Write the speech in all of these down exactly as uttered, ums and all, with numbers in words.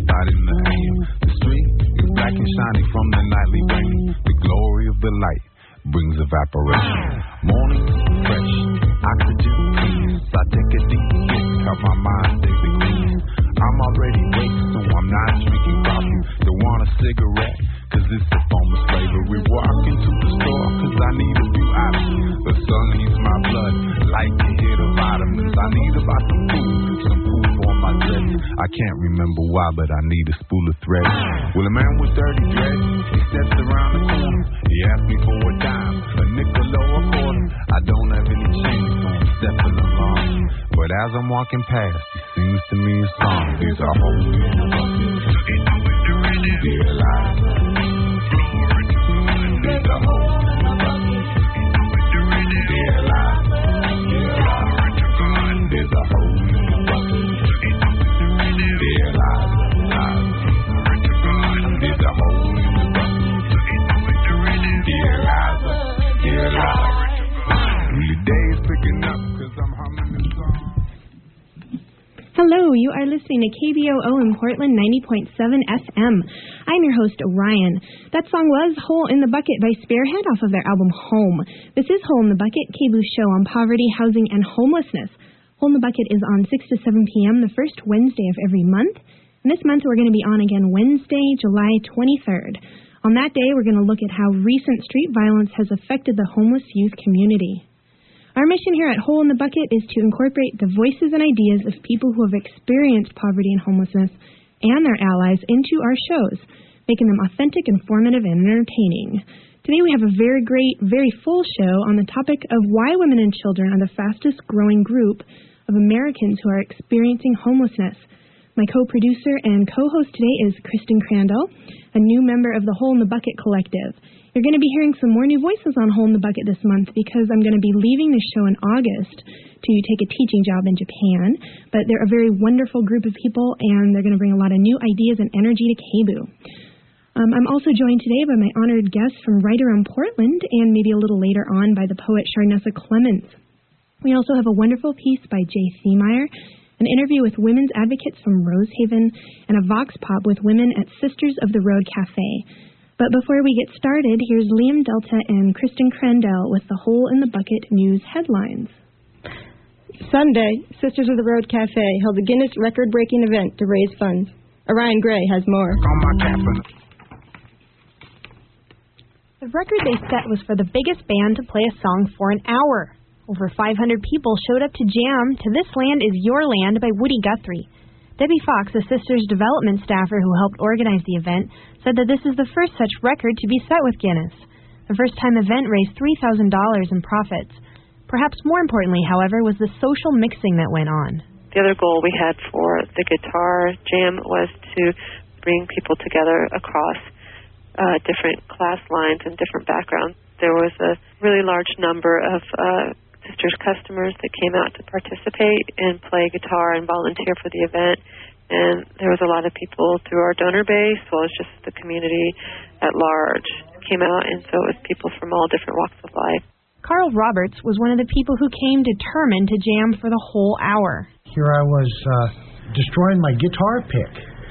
light in the A M. The street is black and shiny from the nightly rain. The glory of the light brings evaporation. Morning, fresh, oxygen, peace. I take a deep hit, help my mind stay the keys. I'm already awake, so I'm not drinking coffee. Don't want a cigarette, cause it's a form of slavery. Walk into the store, cause I need a few items. The sun heats my blood, like a hit of vitamins. I need about some food, some food for my dress. I can't remember why, but I need a spool of thread. Well, a man with dirty dread, he steps around the corner. He asks me for a dime, a nickel or a quarter. I don't have any change, so I'm stepping along. But as I'm walking past, he sings to me a song. There's a hole in the bucket. Dear life. There's a hole in the bucket. Dear life. Dear life. There's a hole in the bucket. Dear life. There's a hole in the bucket. Dear life. Dear life. Your day's picking up cause I'm humming the song. Hello, you are listening to K B O O in Portland, ninety point seven F M. I'm your host, Ryan. That song was Hole in the Bucket by Spearhead off of their album Home. This is Hole in the Bucket, K B O O show on poverty, housing, and homelessness. Hole in the Bucket is on six to seven p.m. the first Wednesday of every month. And this month we're going to be on again Wednesday, July twenty-third. On that day, we're going to look at how recent street violence has affected the homeless youth community. Our mission here at Hole in the Bucket is to incorporate the voices and ideas of people who have experienced poverty and homelessness and their allies into our shows, making them authentic, informative, and entertaining. Today we have a very great, very full show on the topic of why women and children are the fastest growing group of Americans who are experiencing homelessness. My co-producer and co-host today is Kristen Crandall, a new member of the Hole in the Bucket Collective. You're going to be hearing some more new voices on Hole in the Bucket this month because I'm going to be leaving the show in August to take a teaching job in Japan. But they're a very wonderful group of people, and they're going to bring a lot of new ideas and energy to K B O O. Um, I'm also joined today by my honored guest from right around Portland, and maybe a little later on by the poet Sharnessa Clemens. We also have a wonderful piece by Jay Seameyer, an interview with women's advocates from Rosehaven, and a vox pop with women at Sisters of the Road Cafe. But before we get started, here's Liam Delta and Kristen Crandall with the Hole in the Bucket news headlines. Sunday, Sisters of the Road Cafe held a Guinness record-breaking event to raise funds. Orion Gray has more. The record they set was for the biggest band to play a song for an hour. Over five hundred people showed up to jam to This Land Is Your Land by Woody Guthrie. Debbie Fox, a Sisters development staffer who helped organize the event, said that this is the first such record to be set with Guinness. The first-time event raised three thousand dollars in profits. Perhaps more importantly, however, was the social mixing that went on. The other goal we had for the guitar jam was to bring people together across uh, different class lines and different backgrounds. There was a really large number of uh, Sisters customers that came out to participate and play guitar and volunteer for the event, and there was a lot of people through our donor base, as well as just the community at large came out, and so it was people from all different walks of life. Carl Roberts was one of the people who came determined to jam for the whole hour. Here I was uh, destroying my guitar pick,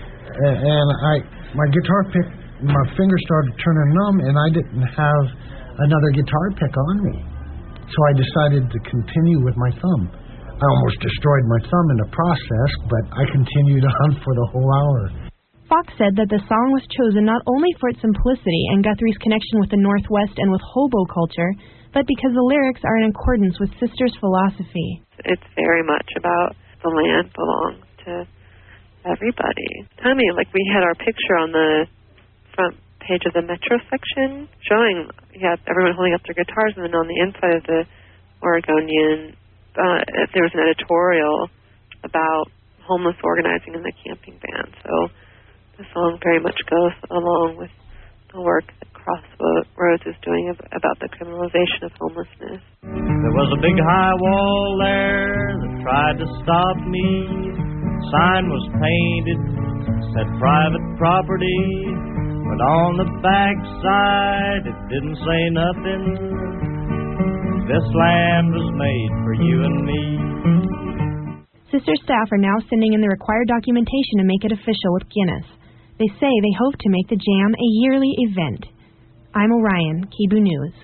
and I my guitar pick, my fingers started turning numb, and I didn't have another guitar pick on me. So I decided to continue with my thumb. I almost destroyed my thumb in the process, but I continued on for the whole hour. Fox said that the song was chosen not only for its simplicity and Guthrie's connection with the Northwest and with hobo culture, but because the lyrics are in accordance with Sisters' philosophy. It's very much about the land belongs to everybody. Tommy, like we had our picture on the front page of the Metro section showing you have everyone holding up their guitars, and then on the inside of the Oregonian uh, there was an editorial about homeless organizing in the camping van. So the song very much goes along with the work that Crossroads is doing about the criminalization of homelessness. There was a big high wall there that tried to stop me. Sign was painted, said private property. But on the back side, it didn't say nothing. This land was made for you and me. Sister staff are now sending in the required documentation to make it official with Guinness. They say they hope to make the jam a yearly event. I'm Orion, Kibu News.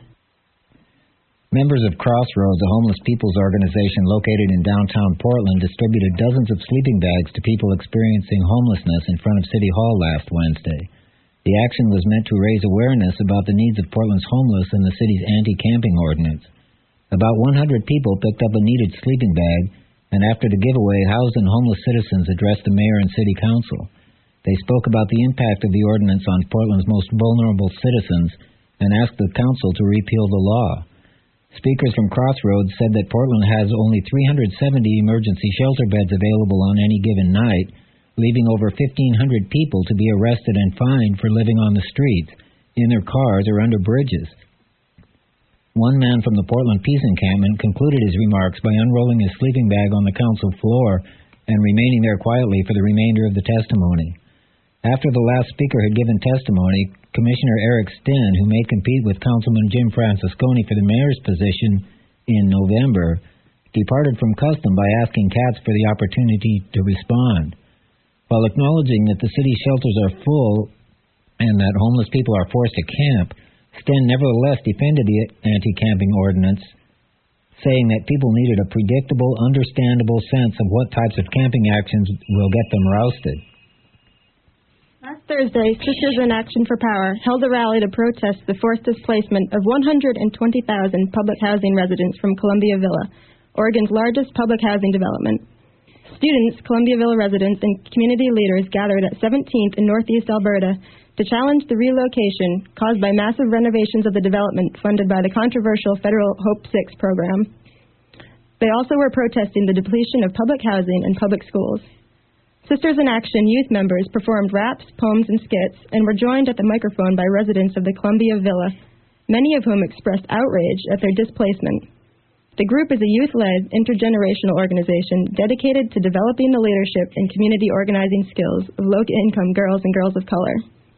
Members of Crossroads, a homeless people's organization located in downtown Portland, distributed dozens of sleeping bags to people experiencing homelessness in front of City Hall last Wednesday. The action was meant to raise awareness about the needs of Portland's homeless and the city's anti-camping ordinance. About one hundred people picked up a needed sleeping bag, and after the giveaway, housed and homeless citizens addressed the mayor and city council. They spoke about the impact of the ordinance on Portland's most vulnerable citizens and asked the council to repeal the law. Speakers from Crossroads said that Portland has only three hundred seventy emergency shelter beds available on any given night, leaving over fifteen hundred people to be arrested and fined for living on the streets, in their cars, or under bridges. One man from the Portland Peace Encampment concluded his remarks by unrolling his sleeping bag on the council floor and remaining there quietly for the remainder of the testimony. After the last speaker had given testimony, Commissioner Eric Stinn, who may compete with Councilman Jim Francesconi for the mayor's position in November, departed from custom by asking Katz for the opportunity to respond. While acknowledging that the city shelters are full and that homeless people are forced to camp, Stinn nevertheless defended the anti-camping ordinance, saying that people needed a predictable, understandable sense of what types of camping actions will get them rousted. Last Thursday, Sisters in Action for Power held a rally to protest the forced displacement of one hundred twenty thousand public housing residents from Columbia Villa, Oregon's largest public housing development. Students, Columbia Villa residents, and community leaders gathered at seventeenth in Northeast Alberta to challenge the relocation caused by massive renovations of the development funded by the controversial federal Hope six program. They also were protesting the depletion of public housing and public schools. Sisters in Action youth members performed raps, poems, and skits and were joined at the microphone by residents of the Columbia Villa, many of whom expressed outrage at their displacement. The group is a youth-led, intergenerational organization dedicated to developing the leadership and community organizing skills of low-income girls and girls of color.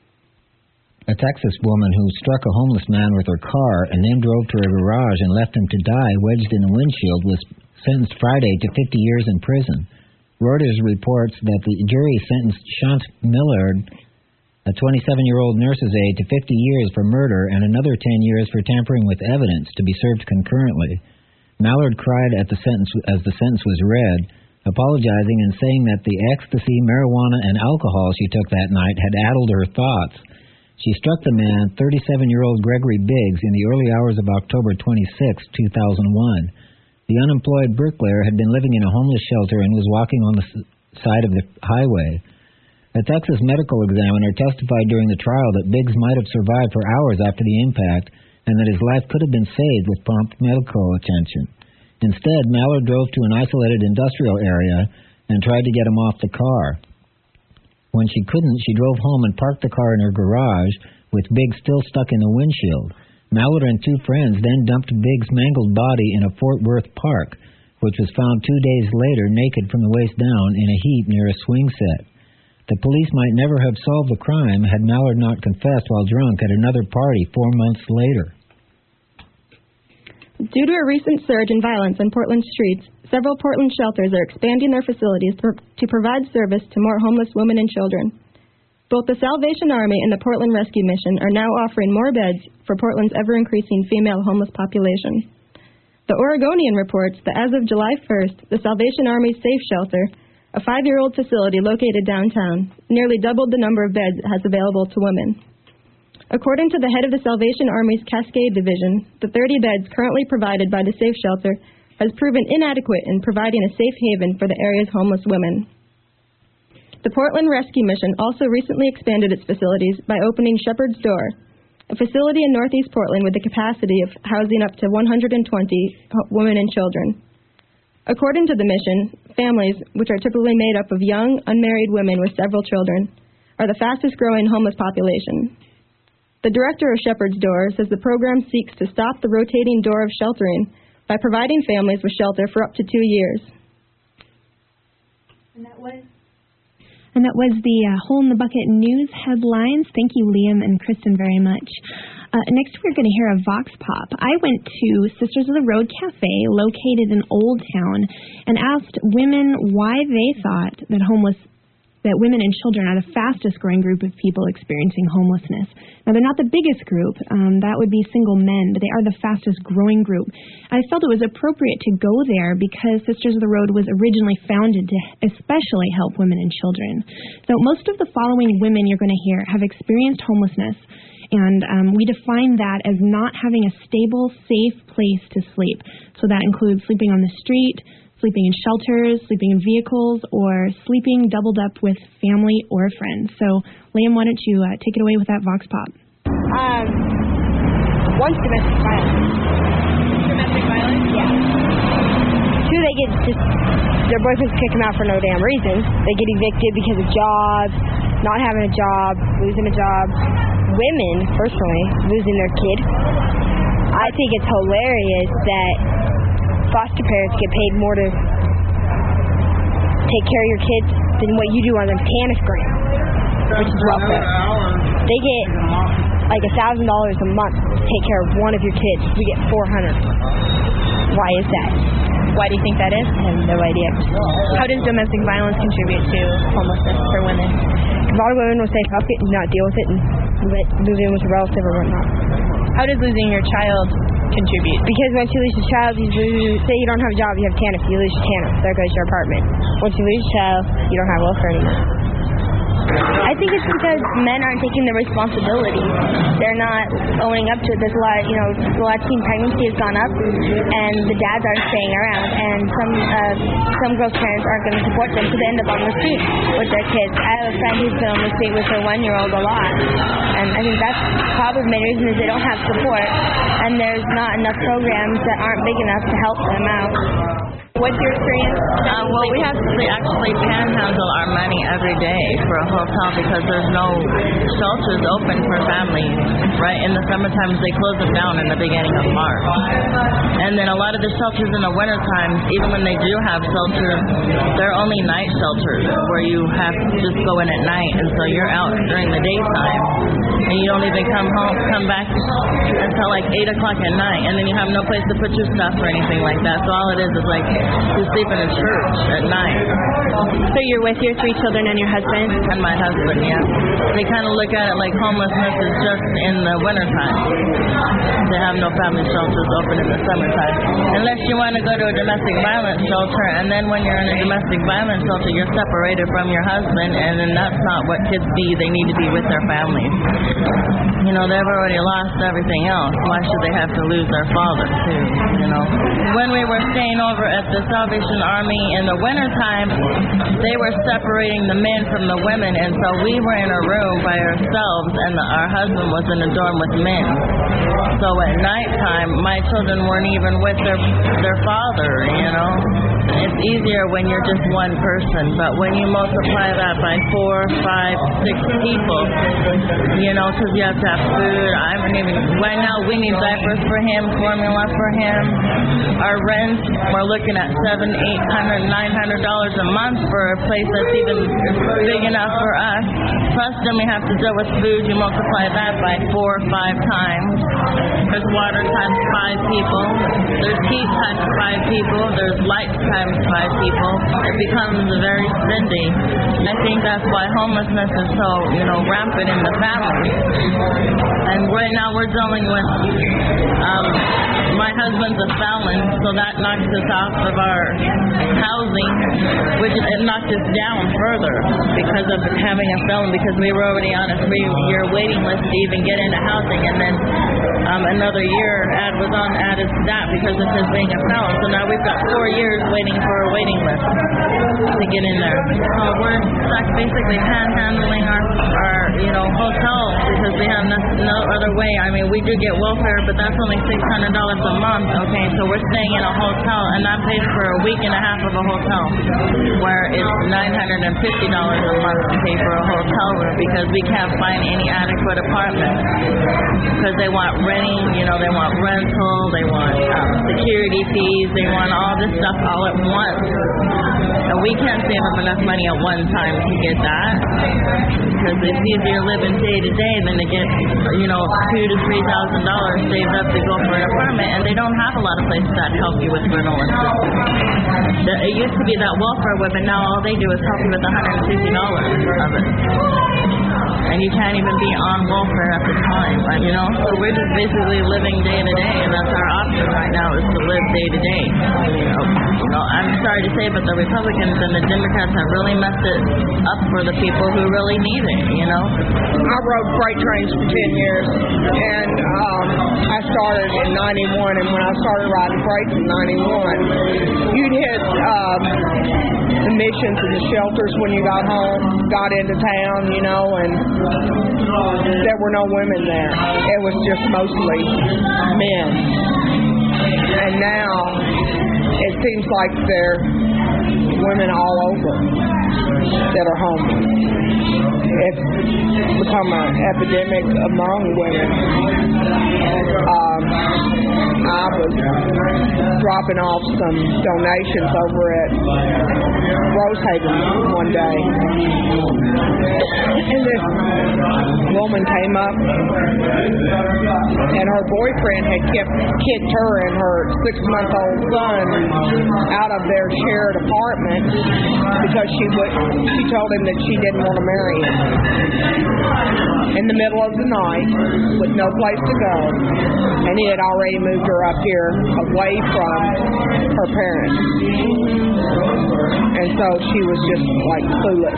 A Texas woman who struck a homeless man with her car and then drove to a garage and left him to die wedged in the windshield was sentenced Friday to fifty years in prison. Reuters reports that the jury sentenced Shant Millard, a twenty-seven-year-old nurse's aide, to fifty years for murder and another ten years for tampering with evidence to be served concurrently. Mallard cried at the sentence as the sentence was read, apologizing and saying that the ecstasy, marijuana, and alcohol she took that night had addled her thoughts. She struck the man, thirty-seven-year-old Gregory Biggs, in the early hours of October twenty-sixth, two thousand one. The unemployed bricklayer had been living in a homeless shelter and was walking on the side of the highway. A Texas medical examiner testified during the trial that Biggs might have survived for hours after the impact and that his life could have been saved with prompt medical attention. Instead, Mallard drove to an isolated industrial area and tried to get him off the car. When she couldn't, she drove home and parked the car in her garage, with Biggs still stuck in the windshield. Mallard and two friends then dumped Biggs' mangled body in a Fort Worth park, which was found two days later naked from the waist down in a heap near a swing set. The police might never have solved the crime had Mallard not confessed while drunk at another party four months later. Due to a recent surge in violence on Portland streets, several Portland shelters are expanding their facilities to provide service to more homeless women and children. Both the Salvation Army and the Portland Rescue Mission are now offering more beds for Portland's ever-increasing female homeless population. The Oregonian reports that as of July first, the Salvation Army's Safe Shelter, a five-year-old facility located downtown, nearly doubled the number of beds it has available to women. According to the head of the Salvation Army's Cascade Division, the thirty beds currently provided by the Safe Shelter has proven inadequate in providing a safe haven for the area's homeless women. The Portland Rescue Mission also recently expanded its facilities by opening Shepherd's Door, a facility in Northeast Portland with the capacity of housing up to one hundred twenty women and children. According to the mission, families, which are typically made up of young, unmarried women with several children, are the fastest-growing homeless population. The director of Shepherd's Door says the program seeks to stop the rotating door of sheltering by providing families with shelter for up to two years. And that was And that was the uh, Hole in the Bucket news headlines. Thank you, Liam and Kristen, very much. Uh, next, we're going to hear a Vox Pop. I went to Sisters of the Road Cafe, located in Old Town, and asked women why they thought that homeless, that women and children are the fastest growing group of people experiencing homelessness. Now, they're not the biggest group. Um, that would be single men, but they are the fastest growing group. I felt it was appropriate to go there because Sisters of the Road was originally founded to especially help women and children. So most of the following women you're going to hear have experienced homelessness, and um, we define that as not having a stable, safe place to sleep. So that includes sleeping on the street, sleeping in shelters, sleeping in vehicles, or sleeping doubled up with family or friends. So, Liam, why don't you uh, take it away with that Vox Pop? Um, one's domestic violence. Domestic violence? Yeah. Two, they get just, their boyfriends kick them out for no damn reason. They get evicted because of jobs, not having a job, losing a job. Women, personally, losing their kid. I think it's hilarious that foster parents get paid more to take care of your kids than what you do on the TANF grant, which is welfare. They get like a thousand dollars a month to take care of one of your kids. We get four hundred. Why is that? Why do you think that is? I have no idea. How does domestic violence contribute to homelessness for women? A lot of women will say fuck it and not deal with it and move in with a relative or whatnot. How does losing your child contribute? Because once you lose your child, you lose, say you don't have a job, you have TANF, you lose your TANF, there goes your apartment. Once you lose your child, you don't have welfare anymore. I think it's because men aren't taking the responsibility. They're not owning up to it. There's a lot, you know, a lot of teen pregnancy has gone up, and the dads aren't staying around, and some uh, some girls' parents aren't going to support them, so they end up on the street with their kids. I have a friend who's been on the street with her one-year-old a lot, and I think that's probably the main reason is they don't have support, and there's not enough programs that aren't big enough to help them out. What's your experience? Uh, well, we have to actually panhandle our money every day for a hotel because there's no shelters open for families, right? In the summertime, they close them down in the beginning of March. And then a lot of the shelters in the wintertime, even when they do have shelters, they're only night shelters where you have to just go in at night, and so you're out during the daytime, and you don't even come home, come back until like eight o'clock at night, and then you have no place to put your stuff or anything like that. So all it is is like you sleep in a church at night. So you're with your three children and your husband? And my husband, yeah. They kind of look at it like homelessness is just in the wintertime. They have no family shelters open in the summertime. Unless you want to go to a domestic violence shelter, and then when you're in a domestic violence shelter, you're separated from your husband, and then that's not what kids need. They need to be with their families. You know, they've already lost everything else. Why should they have to lose their father, too, you know? When we were staying over at the Salvation Army in the wintertime, they were separating the men from the women, and so we were in a room by ourselves, and the, our husband was in a dorm with men. So at nighttime, my children weren't even with their their father, you know. It's easier when you're just one person, but when you multiply that by four, five, six people, you know, because you have to have food. I haven't even, right now we need diapers for him, formula for him. Our rent, we're looking at seven, eight hundred, nine hundred dollars a month for a place that's even big enough for us. Plus, then we have to deal with food. You multiply that by four or five times. There's water times five people. There's heat times five people. There's light times five people. It becomes very spendy. I think that's why homelessness is so, you know, rampant in the family. And right now we're dealing with, um, my husband's a felon, so that knocks us off of our housing, which it knocked us down further because of having a felon, because we were already on a three-year waiting list to even get into housing, and then um, another year add was on added to that because of his being a felon. So now we've got four years waiting for a waiting list to get in there. So we're stuck basically panhandling our, our you know, hotel because we have no, no other way. I mean, we do get welfare, but that's only six hundred dollars a month, okay? So we're staying in a hotel, and that pays for a week and a half of a hotel, where it's nine hundred fifty dollars a month to pay for a hotel room because we can't find any adequate apartments because they want renting, you know, they want rental, they want um, security fees, they want all this stuff all at once. And we can't save up enough money at one time to get that because because it's easier living day to day than to get, you know, two to three thousand dollars saved up to go for an apartment, and they don't have a lot of places that help you with rental assistance. The, it used to be that welfare women, now all they do is help you with one hundred fifty dollars of it. And you can't even be on welfare at the time, right? You know? So we're just basically living day to day, and that's our option right now is to live day to day. You know, you know, I'm sorry to say, but the Republicans and the Democrats have really messed it up for the people who really need it, you know? I rode freight trains for ten years, and um, I started in ninety-one, and when I started riding freights in ninety-one, you'd hit um, the missions and the shelters when you got home, got into town, you know, and there were no women there. It was just mostly men. And now it seems like there are women all over that are homeless. It's become an epidemic among women. Um, I was dropping off some donations over at Rosehaven one day, and this woman came up, and her boyfriend had kept kicked her and her six-month-old son out of their shared apartment because she would, she told him that she didn't want to marry him. In the middle of the night, with no place to go, and he had already moved her up here away from her parents. And so she was just like clueless.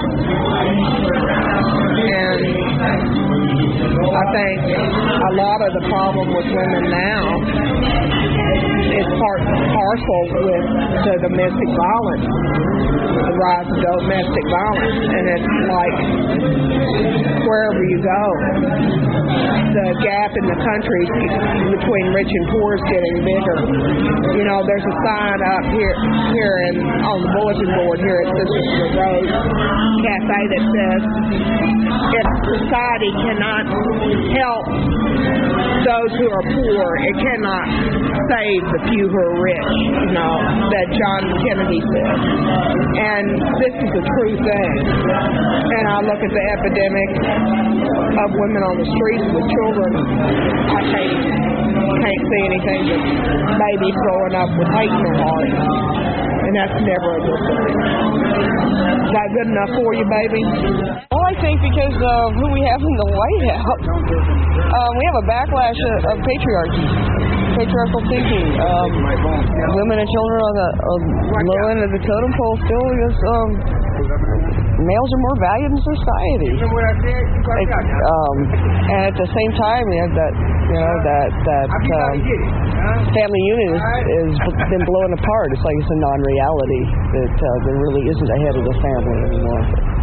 And I think a lot of the problem with women now is part parcel with the domestic violence, the rise of domestic violence. And it's like wherever you go, the gap in the country between rich and poor is getting bigger. You know, there's a sign up here here in, on the bulletin board here at Sister Road Cafe that says, if society cannot help those who are poor, it cannot save the few who are rich, you know, that John Kennedy said. And this is a true thing. And I look at the epidemic of women on the streets with children, I can't, can't see anything but babies growing up with hate in their heart. And that's never a good thing. Is that good enough for you, baby? Well, I think because of who we have in the White House, um, we have a backlash of, of patriarchy, patriarchal thinking. Um, women and children on the um, low end of the totem pole still because um, males are more valued in society. It, um, and at the same time, you have that, you know, that that um, family unit is, is been blown apart. It's like it's a non-reality that uh, there really isn't a head of the family anymore.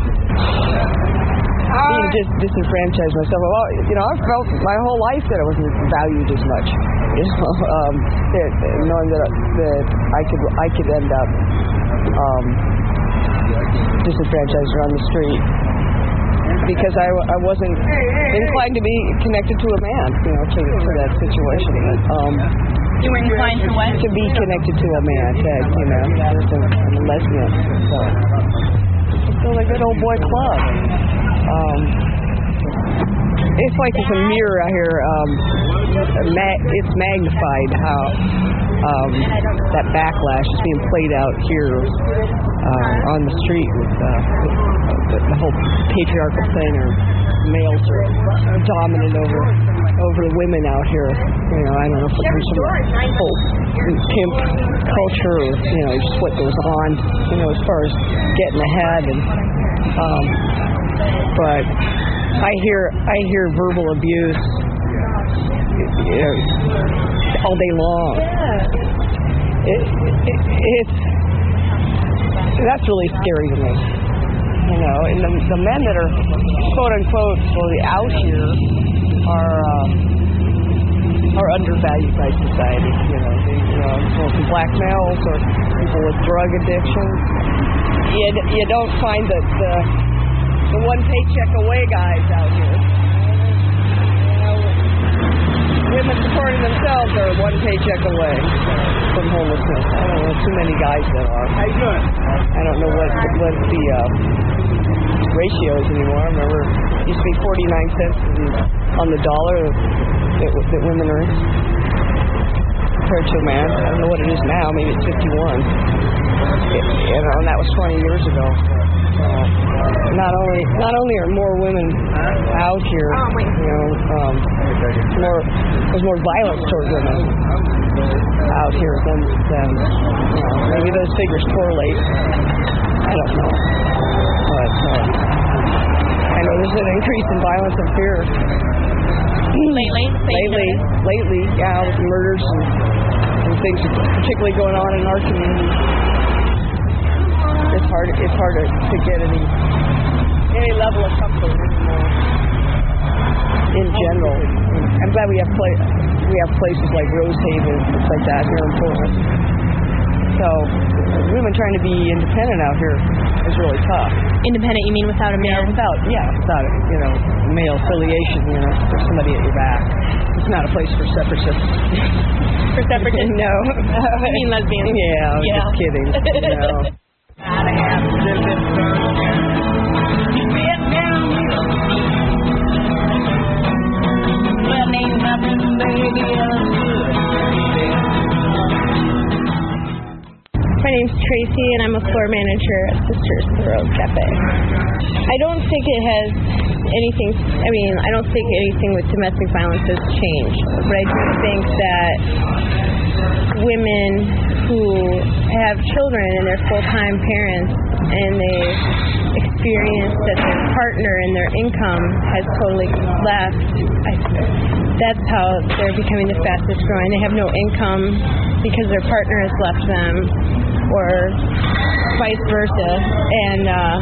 Being dis- disenfranchised myself, well, you know, I felt my whole life that I wasn't valued as much. You know, um, that, knowing that that I could I could end up um, disenfranchised around the street because I, I wasn't inclined to be connected to a man, you know, to, to that situation. Um, you were inclined to what? To be connected to a man, that, you know, I'm a lesbian, so it's still a good old boy club. Um, it's like it's a mirror out here. Um, ma- it's magnified how um, that backlash is being played out here uh, on the street with uh, the, the whole patriarchal thing, or males are dominant over over the women out here. You know, I don't know if it's some whole pimp culture, or, you know, just what goes on, you know, as far as getting ahead. And um, but I hear I hear verbal abuse, you know, all day long. It, it, it's that's really scary to me. You know, and the, the men that are quote unquote fully out here are uh, are undervalued by society. You know, they, you know, mostly black males or people with drug addiction. You you don't find that the the one paycheck away guys out here. You know, women supporting themselves are one paycheck away from homelessness. I don't know too many guys that are. How you doing? I don't know what what the uh, ratios anymore. I remember to be forty-nine cents on the dollar that, that women earn compared to a man. I don't know what it is now. Maybe it's fifty-one. It, you know, and that was twenty years ago. So not only not only are more women out here, you know, um, more there's more violence toward women out here than, than you know, maybe those figures correlate. I don't know, but uh, I know there's an increase in violence and fear lately. Lately, lately, yeah, with the murders and, and things particularly going on in our community. It's hard. It's hard to, to get any any level of comfort anymore. In general, I'm glad we have play, we have places like Rosehaven and stuff like that here in Portland. So women trying to be independent out here is really tough. Independent, you mean without a male? Yeah, without yeah, without you know male affiliation. You know, there's somebody at your back. It's not a place for separatists. For separatists? No. You mean lesbians? Yeah, I was yeah. just kidding. You know. My name's Tracy, and I'm a floor manager at Sisters of the Road Cafe. I don't think it has anything, I mean, I don't think anything with domestic violence has changed, but I do think that women who have children and they're full-time parents and they experience that their partner and their income has totally left, I, that's how they're becoming the fastest growing. They have no income because their partner has left them, or vice versa. And uh,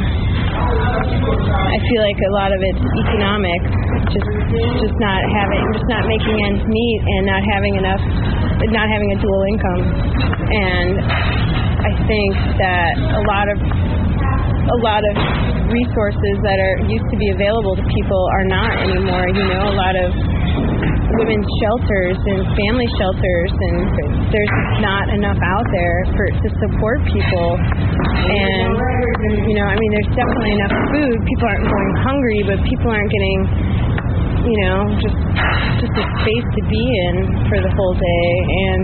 I feel like a lot of it's economic, just just not having, just not making ends meet, and not having enough, not having a dual income. And I think that a lot of a lot of resources that are used to be available to people are not anymore. You know, a lot of women's shelters and family shelters, and there's not enough out there for to support people. And you know, I mean, there's definitely enough food. People aren't going hungry, but people aren't getting, you know, just just a space to be in for the whole day. And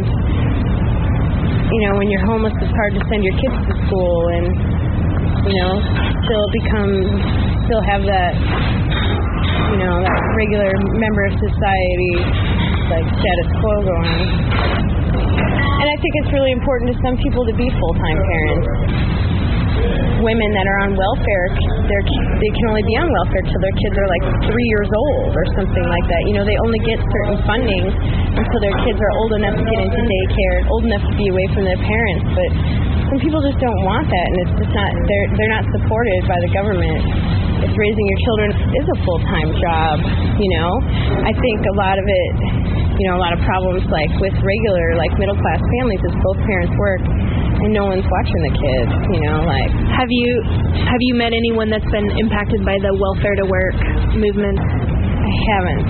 you know, when you're homeless, it's hard to send your kids to school, and you know, still become, still have that, you know, that regular member of society, like, status quo going. And I think it's really important to some people to be full-time parents. Women that are on welfare, they're, they can only be on welfare till their kids are like three years old or something like that. You know, they only get certain funding until their kids are old enough to get into daycare, old enough to be away from their parents. But some people just don't want that, and it's just not, they're, they're not supported by the government. If raising your children is a full-time job, you know, I think a lot of it, you know, a lot of problems like with regular, like middle-class families is both parents work and no one's watching the kids, you know, like. Have you have you met anyone that's been impacted by the welfare to work movement? I haven't.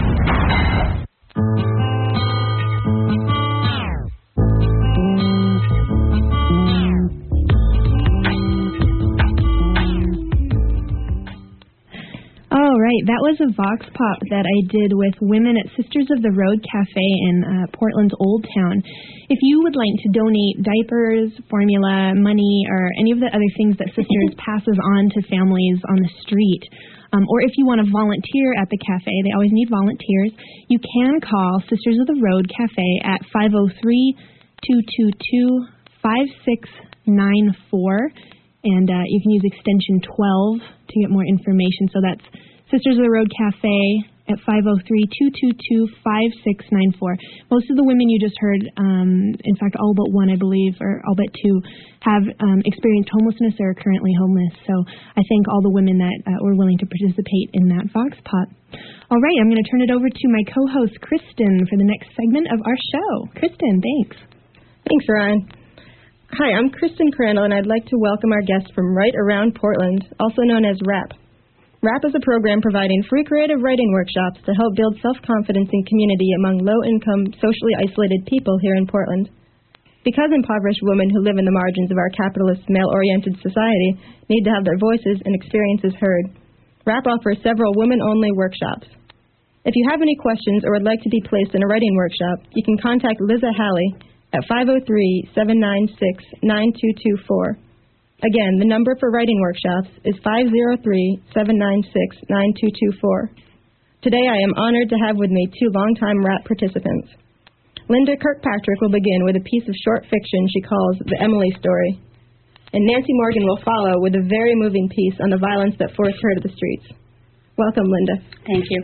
All right, that was a Vox Pop that I did with women at Sisters of the Road Cafe in uh, Portland's Old Town. If you would like to donate diapers, formula, money, or any of the other things that Sisters passes on to families on the street, um, or if you want to volunteer at the cafe, they always need volunteers, you can call Sisters of the Road Cafe at five oh three, two two two, five six nine four. And uh, you can use extension twelve to get more information. So that's Sisters of the Road Cafe at five oh three, two two two, five six nine four. Most of the women you just heard, um, in fact, all but one, I believe, or all but two, have um, experienced homelessness or are currently homeless. So I thank all the women that uh, were willing to participate in that Vox Pop. All right, I'm going to turn it over to my co-host, Kristen, for the next segment of our show. Kristen, thanks. Thanks, Ryan. Hi, I'm Kristen Crandall, and I'd like to welcome our guest from right around Portland, also known as RAP. RAP is a program providing free creative writing workshops to help build self-confidence and community among low-income, socially isolated people here in Portland. Because impoverished women who live in the margins of our capitalist, male-oriented society need to have their voices and experiences heard. R A P offers several women-only workshops. If you have any questions or would like to be placed in a writing workshop, you can contact Liza Halley at five oh three, seven nine six, nine two two four. Again, the number for writing workshops is five oh three, seven nine six, nine two two four. Today I am honored to have with me two longtime R A P participants. Linda Kirkpatrick will begin with a piece of short fiction she calls The Emily Story. And Nancy Morgan will follow with a very moving piece on the violence that forced her to the streets. Welcome, Linda. Thank you.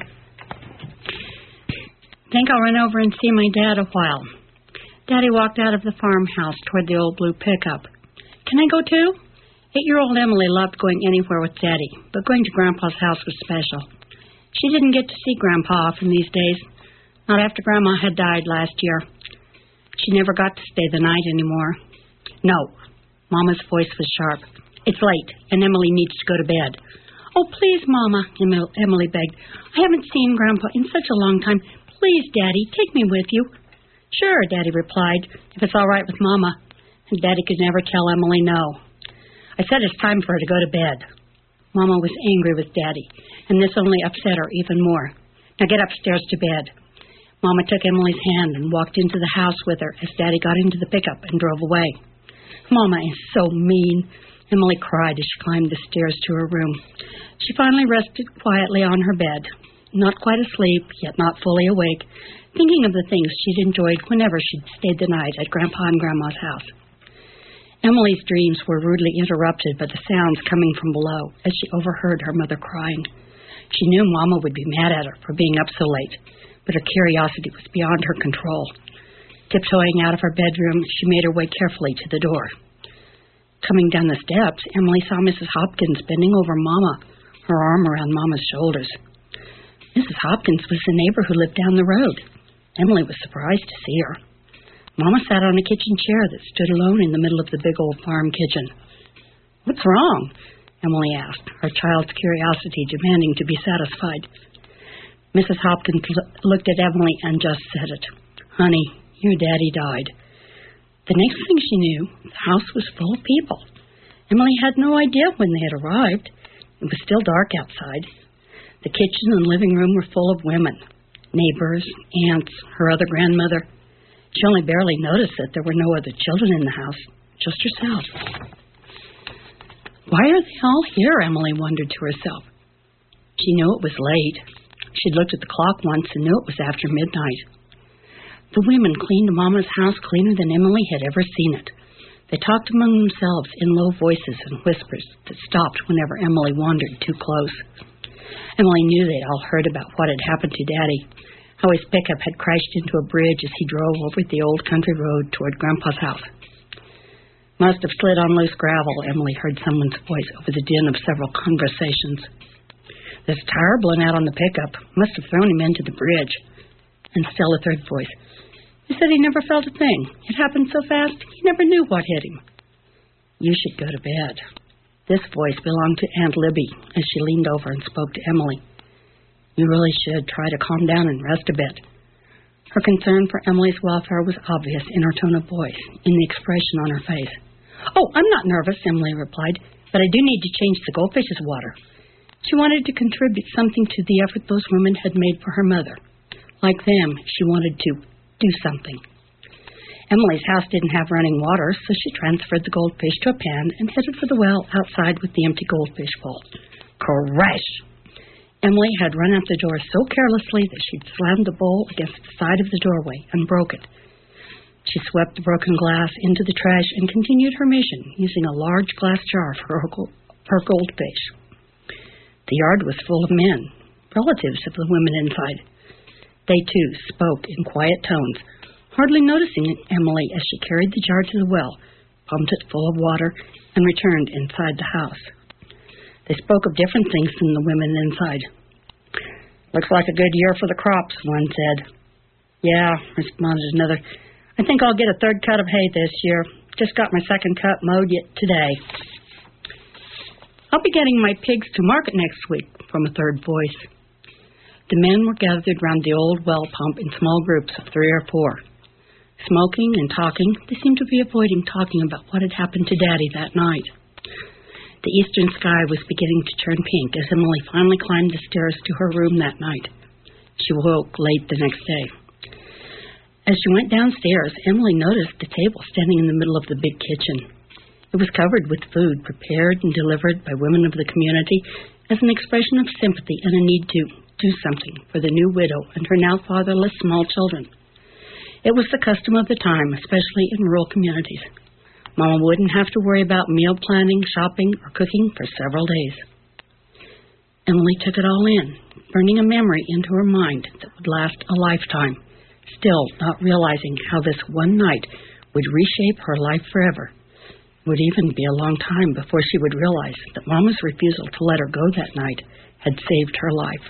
Think I'll run over and see my dad a while. Daddy walked out of the farmhouse toward the old blue pickup. Can I go too? Eight-year-old Emily loved going anywhere with Daddy, but going to Grandpa's house was special. She didn't get to see Grandpa often these days, not after Grandma had died last year. She never got to stay the night anymore. No. Mama's voice was sharp. It's late, and Emily needs to go to bed. Oh, please, Mama, Emily begged. I haven't seen Grandpa in such a long time. Please, Daddy, take me with you. Sure, Daddy replied, if it's all right with Mama. And Daddy could never tell Emily no. I said it's time for her to go to bed. Mama was angry with Daddy, and this only upset her even more. Now get upstairs to bed. Mama took Emily's hand and walked into the house with her as Daddy got into the pickup and drove away. Mama is so mean. Emily cried as she climbed the stairs to her room. She finally rested quietly on her bed. Not quite asleep, yet not fully awake, thinking of the things she'd enjoyed whenever she'd stayed the night at Grandpa and Grandma's house. Emily's dreams were rudely interrupted by the sounds coming from below as she overheard her mother crying. She knew Mama would be mad at her for being up so late, but her curiosity was beyond her control. Tiptoeing out of her bedroom, she made her way carefully to the door. Coming down the steps, Emily saw Missus Hopkins bending over Mama, her arm around Mama's shoulders. Missus Hopkins was the neighbor who lived down the road. Emily was surprised to see her. Mama sat on a kitchen chair that stood alone in the middle of the big old farm kitchen. What's wrong? Emily asked, her child's curiosity demanding to be satisfied. Missus Hopkins looked at Emily and just said it. Honey, your daddy died. The next thing she knew, the house was full of people. Emily had no idea when they had arrived. It was still dark outside. The kitchen and living room were full of women, neighbors, aunts, her other grandmother. She only barely noticed that there were no other children in the house, just herself. Why are they all here, Emily wondered to herself. She knew it was late. She'd looked at the clock once and knew it was after midnight. The women cleaned Mama's house cleaner than Emily had ever seen it. They talked among themselves in low voices and whispers that stopped whenever Emily wandered too close. Emily knew they'd all heard about what had happened to Daddy, how his pickup had crashed into a bridge as he drove over the old country road toward Grandpa's house. Must have slid on loose gravel, Emily heard someone's voice over the din of several conversations. This tire blown out on the pickup must have thrown him into the bridge. And still a third voice. He said he never felt a thing. It happened so fast, he never knew what hit him. You should go to bed. This voice belonged to Aunt Libby as she leaned over and spoke to Emily. You really should try to calm down and rest a bit. Her concern for Emily's welfare was obvious in her tone of voice, in the expression on her face. Oh, I'm not nervous, Emily replied, but I do need to change the goldfish's water. She wanted to contribute something to the effort those women had made for her mother. Like them, she wanted to do something. Emily's house didn't have running water, so she transferred the goldfish to a pan and headed for the well outside with the empty goldfish bowl. Crash! Emily had run out the door so carelessly that she'd slammed the bowl against the side of the doorway and broke it. She swept the broken glass into the trash and continued her mission, using a large glass jar for her, go- her goldfish. The yard was full of men, relatives of the women inside. They, too, spoke in quiet tones, hardly noticing Emily as she carried the jar to the well, pumped it full of water, and returned inside the house. They spoke of different things than the women inside. Looks like a good year for the crops, one said. Yeah, responded another. I think I'll get a third cut of hay this year. Just got my second cut mowed yet today. I'll be getting my pigs to market next week, from a third voice. The men were gathered round the old well pump in small groups of three or four. Smoking and talking, they seemed to be avoiding talking about what had happened to Daddy that night. The eastern sky was beginning to turn pink as Emily finally climbed the stairs to her room that night. She woke late the next day. As she went downstairs, Emily noticed the table standing in the middle of the big kitchen. It was covered with food prepared and delivered by women of the community as an expression of sympathy and a need to do something for the new widow and her now fatherless small children. It was the custom of the time, especially in rural communities. Mama wouldn't have to worry about meal planning, shopping, or cooking for several days. Emily took it all in, burning a memory into her mind that would last a lifetime, still not realizing how this one night would reshape her life forever. It would even be a long time before she would realize that Mama's refusal to let her go that night had saved her life.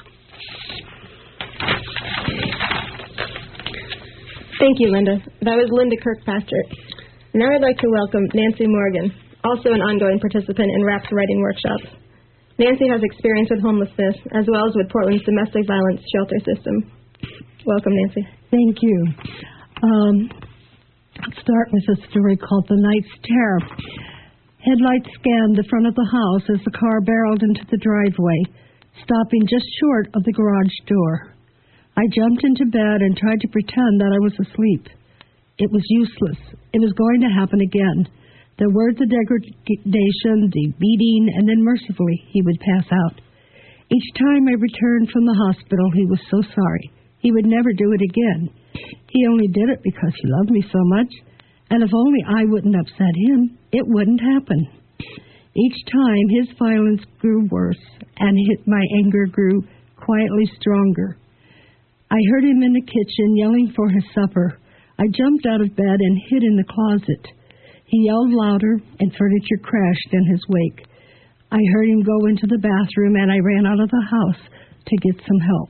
Thank you, Linda. That was Linda Kirkpatrick. Now I'd like to welcome Nancy Morgan, also an ongoing participant in RAP's writing workshops. Nancy has experience with homelessness as well as with Portland's domestic violence shelter system. Welcome, Nancy. Thank you. Um, I'll start with a story called The Night's Terror. Headlights scanned the front of the house as the car barreled into the driveway, stopping just short of the garage door. I jumped into bed and tried to pretend that I was asleep. It was useless. It was going to happen again. There were the degradation, the beating, and then mercifully he would pass out. Each time I returned from the hospital, he was so sorry. He would never do it again. He only did it because he loved me so much, and if only I wouldn't upset him, it wouldn't happen. Each time his violence grew worse, and my anger grew quietly stronger. I heard him in the kitchen yelling for his supper. I jumped out of bed and hid in the closet. He yelled louder, and furniture crashed in his wake. I heard him go into the bathroom, and I ran out of the house to get some help.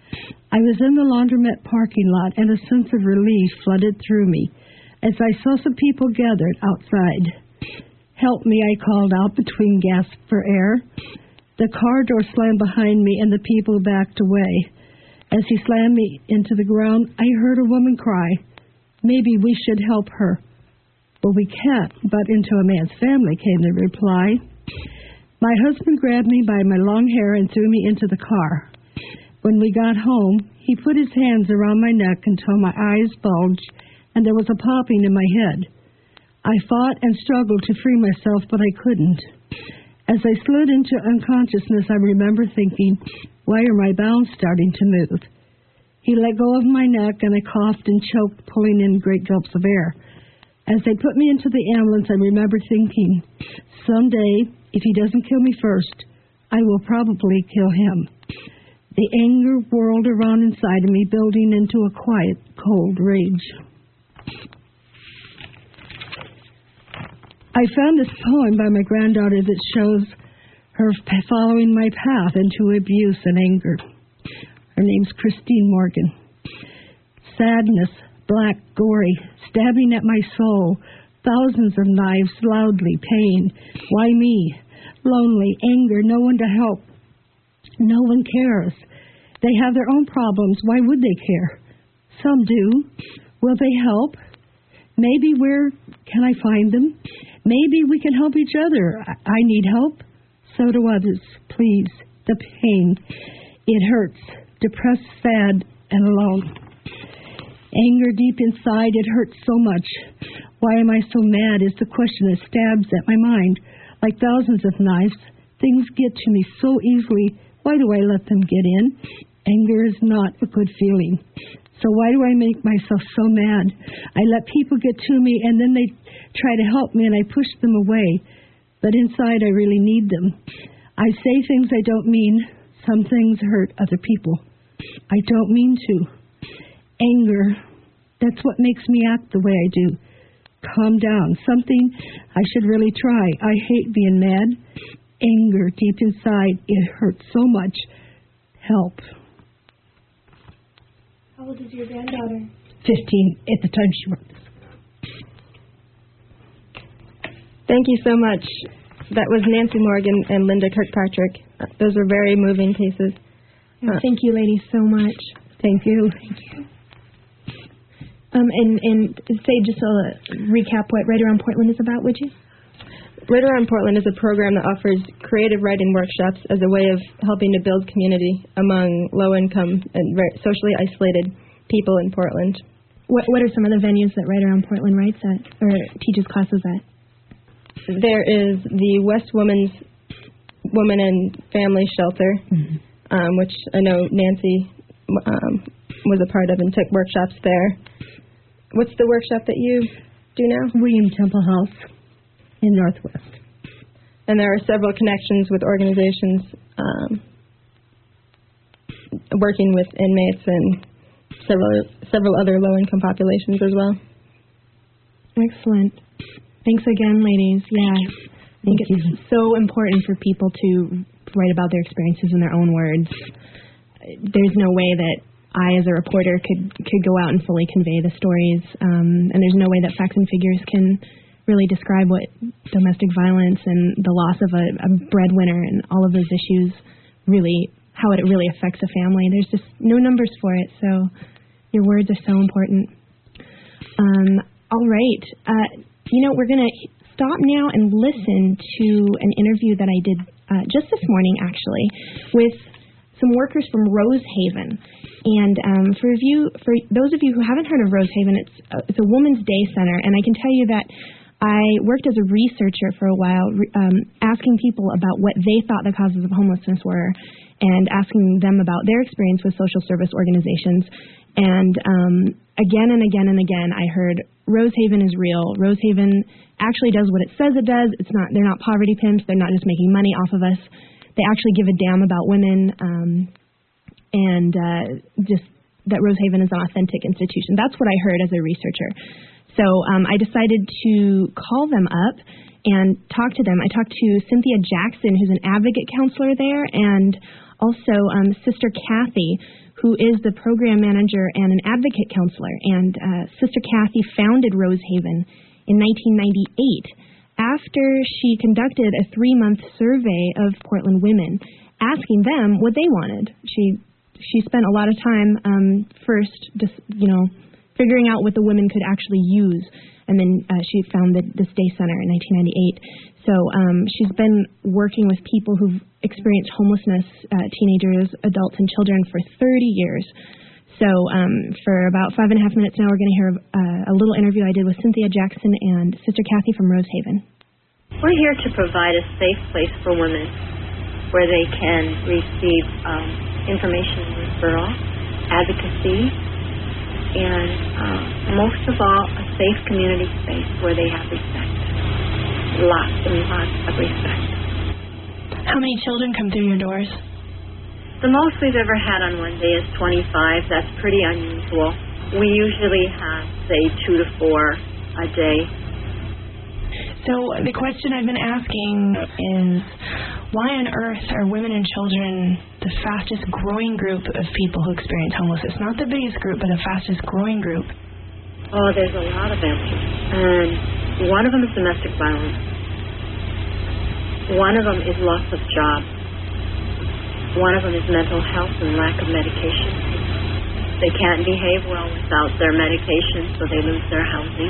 I was in the laundromat parking lot, and a sense of relief flooded through me as I saw some people gathered outside. Help me, I called out between gasps for air. The car door slammed behind me, and the people backed away. As he slammed me into the ground, I heard a woman cry, "Maybe we should help her." "Well, we can't, but into a man's family," came the reply. My husband grabbed me by my long hair and threw me into the car. When we got home, he put his hands around my neck until my eyes bulged and there was a popping in my head. I fought and struggled to free myself, but I couldn't. As I slid into unconsciousness, I remember thinking, why are my bones starting to move? He let go of my neck, and I coughed and choked, pulling in great gulps of air. As they put me into the ambulance, I remember thinking, someday, if he doesn't kill me first, I will probably kill him. The anger whirled around inside of me, building into a quiet, cold rage. I found this poem by my granddaughter that shows her following my path into abuse and anger. Her name's Christine Morgan. Sadness, black, gory, stabbing at my soul, thousands of knives, loudly, pain. Why me? Lonely, anger, no one to help. No one cares. They have their own problems. Why would they care? Some do. Will they help? Maybe where can I find them? Maybe we can help each other. I need help. So do others. Please. The pain. It hurts. Depressed, sad, and alone. Anger deep inside. It hurts so much. Why am I so mad is the question that stabs at my mind. Like thousands of knives, things get to me so easily. Why do I let them get in? Anger is not a good feeling. So why do I make myself so mad? I let people get to me, and then they try to help me, and I push them away. But inside, I really need them. I say things I don't mean. Some things hurt other people. I don't mean to. Anger, that's what makes me act the way I do. Calm down. Something I should really try. I hate being mad. Anger deep inside, it hurts so much. Help. How old is your granddaughter? Fifteen at the time she wrote this. Thank you so much. That was Nancy Morgan and Linda Kirkpatrick. Uh, those were very moving cases. Uh, thank you, ladies, so much. Thank you. Thank you. Um, and, and say just a recap what Right Around Portland is about, would you? Right Around Portland is a program that offers creative writing workshops as a way of helping to build community among low-income and very socially isolated people in Portland. What What are some of the venues that Right Around Portland writes at or teaches classes at? There is the West Women's Women and Family Shelter, mm-hmm. um, which I know Nancy um, was a part of and took workshops there. What's the workshop that you do now? William Temple House in Northwest. And there are several connections with organizations um, working with inmates and several several other low-income populations as well. Excellent. Thanks again, ladies. Yeah, I think Thank it's you. so important for people to write about their experiences in their own words. There's no way that I, as a reporter, could could go out and fully convey the stories, um, and there's no way that facts and figures can really describe what domestic violence and the loss of a, a breadwinner and all of those issues really, how it really affects a family. There's just no numbers for it, so your words are so important. Um, all right. Uh, you know, we're going to stop now and listen to an interview that I did uh, just this morning, actually, with some workers from Rosehaven. And um, for you, for those of you who haven't heard of Rosehaven, it's a, it's a women's day center, and I can tell you that I worked as a researcher for a while, um, asking people about what they thought the causes of homelessness were and asking them about their experience with social service organizations. And um, again and again and again, I heard Rosehaven is real. Rosehaven actually does what it says it does. It's not. They're not poverty pimps. They're not just making money off of us. They actually give a damn about women, um, and uh, just that Rosehaven is an authentic institution. That's what I heard as a researcher. So um, I decided to call them up and talk to them. I talked to Cynthia Jackson, who's an advocate counselor there, and also um, Sister Kathy, who is the program manager and an advocate counselor. And uh, Sister Kathy founded Rosehaven in nineteen ninety-eight after she conducted a three-month survey of Portland women, asking them what they wanted. She she spent a lot of time um, first, just, you know, figuring out what the women could actually use, and then uh, she founded this day center in nineteen ninety-eight. So um, she's been working with people who've experienced homelessness, uh, teenagers, adults, and children for thirty years. So um, for about five and a half minutes now, we're going to hear uh, a little interview I did with Cynthia Jackson and Sister Kathy from Rosehaven. We're here to provide a safe place for women where they can receive um, information and referral, advocacy, and uh, most of all, a safe community space where they have respect. Lots and lots of respect. How many children come through your doors? The most we've ever had on one day is twenty-five. That's pretty unusual. We usually have, say, two to four a day. So the question I've been asking is, why on earth are women and children the fastest growing group of people who experience homelessness? Not the biggest group, but the fastest growing group. Oh, there's a lot of answers. And one of them is domestic violence. One of them is loss of jobs. One of them is mental health and lack of medication. They can't behave well without their medication, so they lose their housing.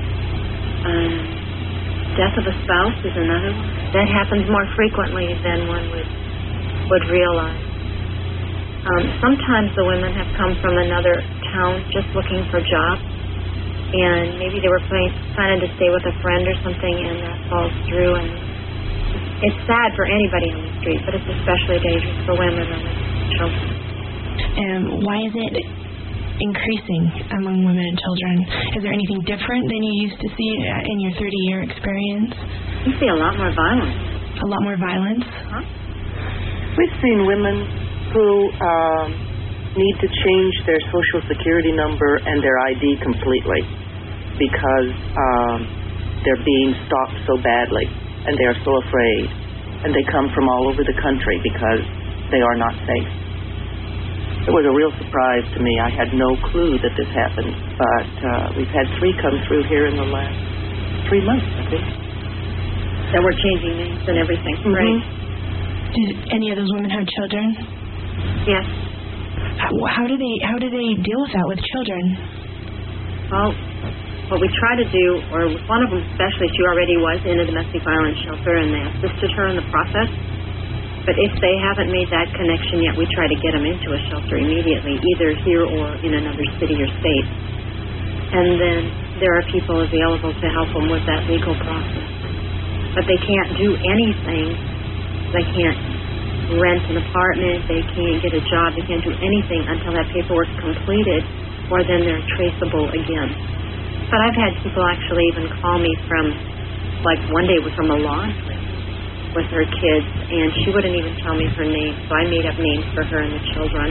Um, death of a spouse is another one. That happens more frequently than one would would realize. Um, sometimes the women have come from another town just looking for jobs, and maybe they were planning, planning to stay with a friend or something, and that falls through. And it's sad for anybody on the street, but it's especially dangerous for women and children. And why is it increasing among women and children? Is there anything different than you used to see in your thirty-year experience? You see a lot more violence. A lot more violence? Huh? We've seen women who um, need to change their Social Security number and their I D completely because um, they're being stalked so badly and they are so afraid. And they come from all over the country because they are not safe. It was a real surprise to me. I had no clue that this happened, but uh, we've had three come through here in the last three months, I think. That we're changing names and everything, mm-hmm. right? Did any of those women have children? Yes. How, how do they how do they deal with that with children? Well, what we try to do, or one of them especially, she already was in a domestic violence shelter, and they assisted her in the process. But if they haven't made that connection yet, we try to get them into a shelter immediately, either here or in another city or state. And then there are people available to help them with that legal process. But they can't do anything. They can't rent an apartment. They can't get a job. They can't do anything until that paperwork's completed, or then they're traceable again. But I've had people actually even call me from, like one day was from a laundry with her kids, and she wouldn't even tell me her name, so I made up names for her and the children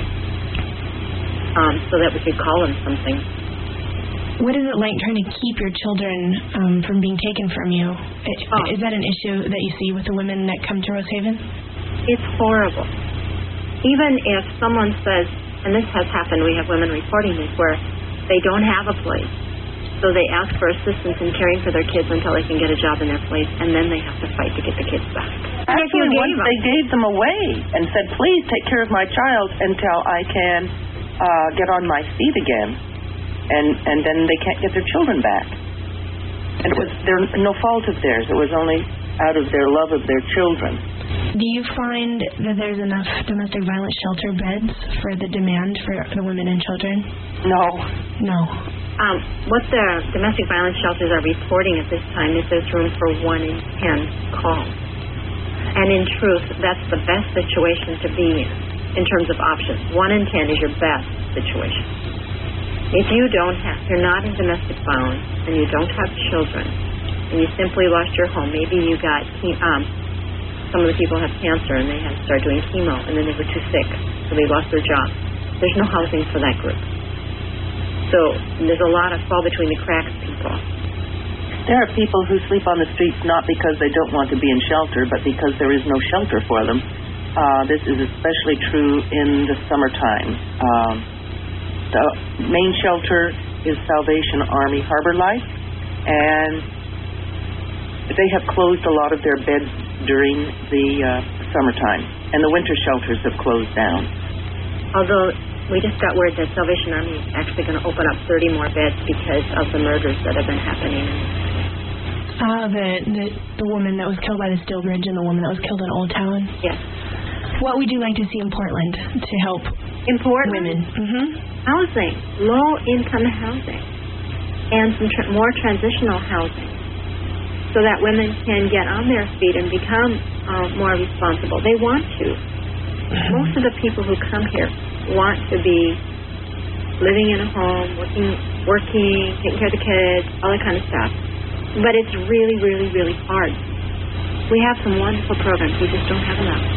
um, so that we could call them something. What is it like trying to keep your children um, from being taken from you? Oh. Is that an issue that you see with the women that come to Rosehaven? It's horrible. Even if someone says, and this has happened, we have women reporting this, where they don't have a place, so they ask for assistance in caring for their kids until they can get a job in their place, and then they have to fight to get the kids back. Actually, once they gave them away and said, please take care of my child until I can uh, get on my feet again, and, and then they can't get their children back. And it was there, no fault of theirs. It was only out of their love of their children. Do you find that there's enough domestic violence shelter beds for the demand for the women and children? No. No. Um, what the domestic violence shelters are reporting at this time is there's room for one in ten calls. And in truth, that's the best situation to be in, in terms of options. One in ten is your best situation. If you don't have, you're not in domestic violence, and you don't have children, and you simply lost your home, maybe you got, um, some of the people have cancer, and they had to start doing chemo, and then they were too sick, so they lost their job. There's no housing for that group. So there's a lot of fall between the cracks people. There are people who sleep on the streets not because they don't want to be in shelter, but because there is no shelter for them. Uh, this is especially true in the summertime. Um, the main shelter is Salvation Army Harbor Life, and they have closed a lot of their beds during the uh, summertime, and the winter shelters have closed down. Although we just got word that Salvation Army is actually going to open up thirty more beds because of the murders that have been happening. Ah, uh, the, the the woman that was killed by the steel bridge and the woman that was killed in Old Town? Yes. What would you like to see in Portland to help in Portland? Women? Mm-hmm. Housing, low-income housing, and some tra- more transitional housing, so that women can get on their feet and become uh, more responsible. They want to. Most of the people who come here want to be living in a home, working, working, taking care of the kids, all that kind of stuff. But it's really, really, really hard. We have some wonderful programs. We just don't have enough.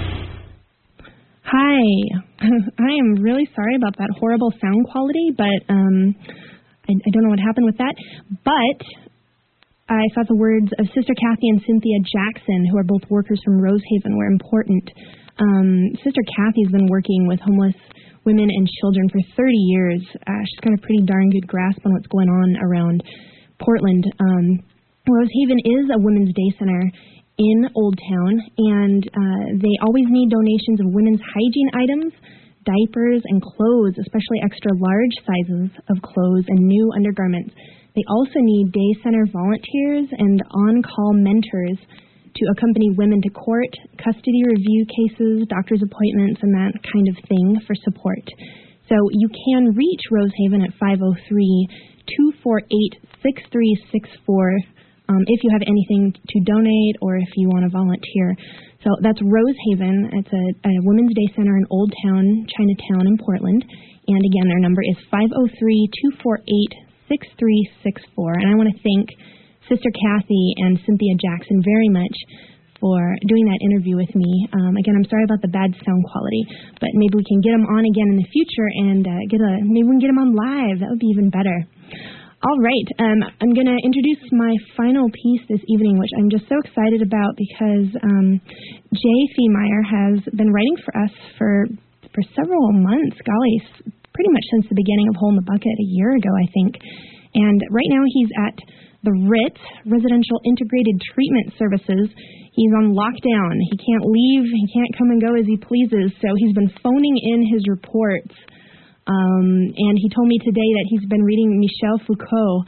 Hi. I am really sorry about that horrible sound quality, but um, I, I don't know what happened with that. But I thought the words of Sister Kathy and Cynthia Jackson, who are both workers from Rosehaven, were important. Um, Sister Kathy's been working with homeless women and children for thirty years. Uh, she's got a pretty darn good grasp on what's going on around Portland. Um, Rosehaven is a women's day center in Old Town, and uh, they always need donations of women's hygiene items, diapers, and clothes, especially extra large sizes of clothes and new undergarments. They also need day center volunteers and on-call mentors to accompany women to court, custody review cases, doctor's appointments, and that kind of thing for support. So you can reach Rosehaven at five oh three, two four eight, six three six four um, if you have anything to donate or if you want to volunteer. So that's Rosehaven. It's a, a women's day center in Old Town, Chinatown in Portland. And again, their number is five oh three, two four eight, six three six four. And I want to thank Sister Kathy and Cynthia Jackson very much for doing that interview with me. Um, again, I'm sorry about the bad sound quality, but maybe we can get them on again in the future and uh, get a maybe we can get them on live. That would be even better. All right, um, I'm going to introduce my final piece this evening, which I'm just so excited about because um, Jay Feemeyer has been writing for us for for several months. Golly, pretty much since the beginning of Hole in the Bucket a year ago, I think. And right now he's at the R I T, Residential Integrated Treatment Services. He's on lockdown. He can't leave. He can't come and go as he pleases. So he's been phoning in his reports. Um, and he told me today that he's been reading Michel Foucault